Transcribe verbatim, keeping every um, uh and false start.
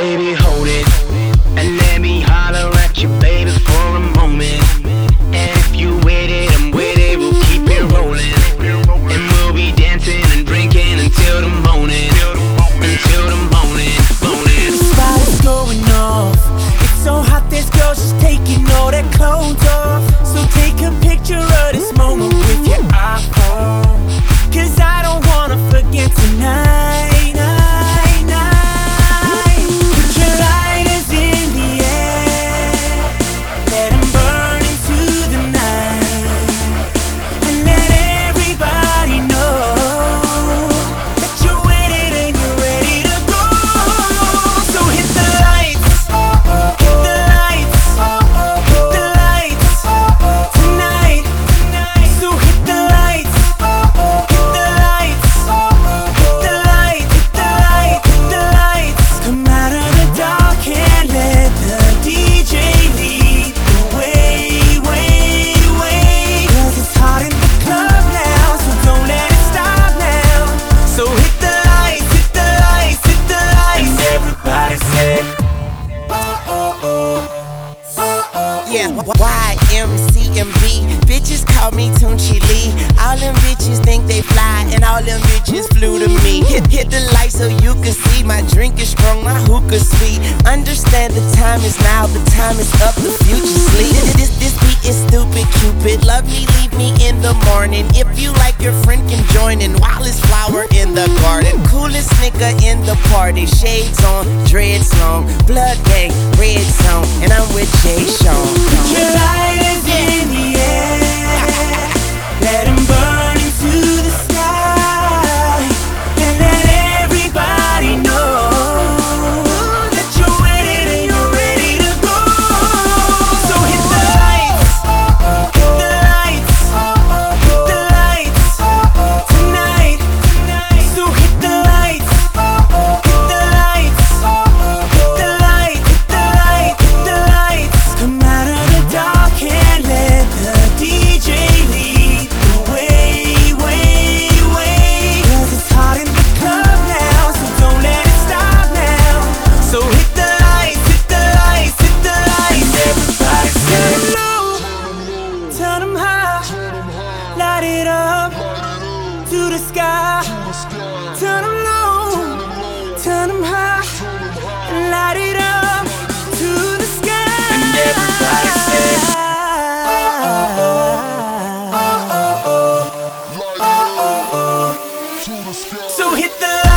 baby, hold it, and let me holler at you, baby, for a moment. And if you with it, I'm with it, we'll keep it rolling. And we'll be dancing and drinking until the morning. Until the morning, morning. The spot is going off. It's so hot, this girl, she's taking all their clothes off. So take a picture of this moment with your iPhone, 'cause I don't wanna forget tonight, night, night. Put your lighters in the air, let 'em burn into the night, and let everybody know that you're with it and you're ready to go. So hit the lights, hit the lights, hit the lights tonight. So hit the lights, hit the lights, hit the light, hit the light, hit the lights. Come out of the dark and let the D J lead the way, way, way. 'Cause it's hot in the club now, so don't let it stop now. So hit the lights, hit the lights, hit the lights, and everybody say, oh, oh, oh. Yeah, Y M C M B. Bitches call me Tunchi Lee. All them bitches think they fly, and all them bitches flew to me. Hit, hit the light so you can see. My drink is strong, my hookah sweet. Understand the time is now, the time is up, the future sleep. This, this, this beat is stupid, Cupid. Love me, leave me in the morning. If you like, your friend can join in. Wildest flower in the garden. Coolest nigga in the party. Shades on, dreads long. Blood gang, red zone. And I'm with Jay Sean. Put your lighters in the air, let 'em burn into the sky, and let everybody know that you're with it and you're ready to go. So hit the lights, hit the lights, hit the lights tonight. So hit the lights, hit the lights, hit the light, hit the light, hit the lights. Come out of the dark and let the D J lead the way, way, way. 'Cause it's hot in the club now, so don't let it stop now. So hit the lights, hit the lights, hit the lights. Everybody say low, turn 'em high, light it up to the sky. Turn 'em low, turn 'em high, and light it up to the sky. And everybody say, oh, oh, oh, oh, oh, oh, oh. So hit the